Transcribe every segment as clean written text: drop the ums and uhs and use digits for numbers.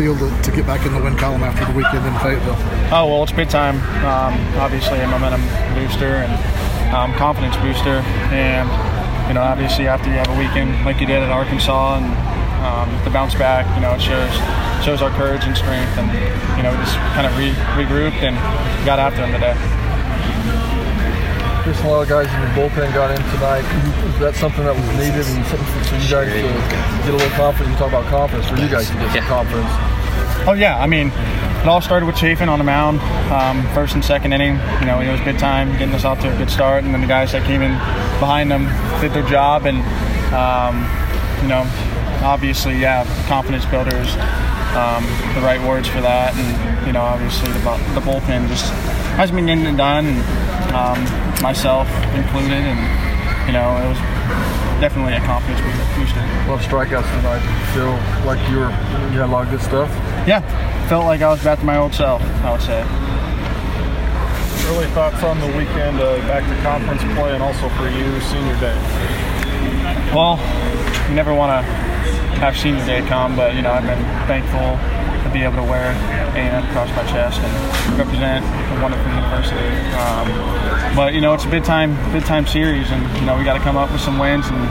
feel to get back in the win column after the weekend in Fayetteville? Oh, well, it's big time. Obviously a momentum booster and confidence booster. And, obviously after you have a weekend like you did at Arkansas and the bounce back, it shows our courage and strength. And, we just kind of regrouped and got after them today. Chris, a lot of guys in your bullpen got in tonight. Is that something that was needed and something for you guys to get a little confidence? You talk about confidence for you guys to get some confidence. Oh, yeah. It all started with Chafin on the mound, first and second inning. It was good time getting us off to a good start. And then the guys that came in behind them did their job. And, obviously, confidence builders, the right words for that. And, obviously the bullpen just hasn't been getting it done. And, myself included, and it was definitely a confidence booster. A lot of strikeouts tonight. Did you feel like you had a lot of good stuff? Yeah, felt like I was back to my old self, I would say. Early thoughts on the weekend, back to conference play, and also for you, senior day? Well, you never want to have senior day come, but I've been thankful to be able to wear A&M across my chest and represent a wonderful university. But it's a big time series, and we got to come up with some wins and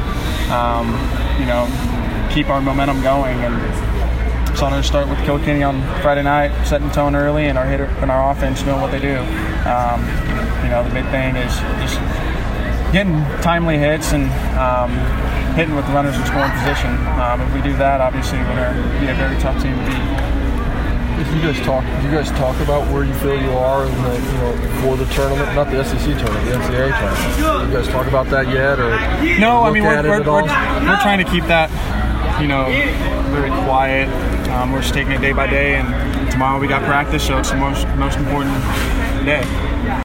keep our momentum going. And so I'm going to start with Kilkenny on Friday night, setting the tone early, and our hitter and our offense doing what they do. The big thing is just getting timely hits and hitting with the runners in scoring position. If we do that, obviously we're going to be a very tough team to beat. Do you guys talk about where you feel you are in the for the tournament, not the SEC tournament, the NCAA tournament? Do you guys talk about that yet, or no? We're trying to keep that very quiet. We're just taking it day by day, and tomorrow we got practice, so it's the most important day.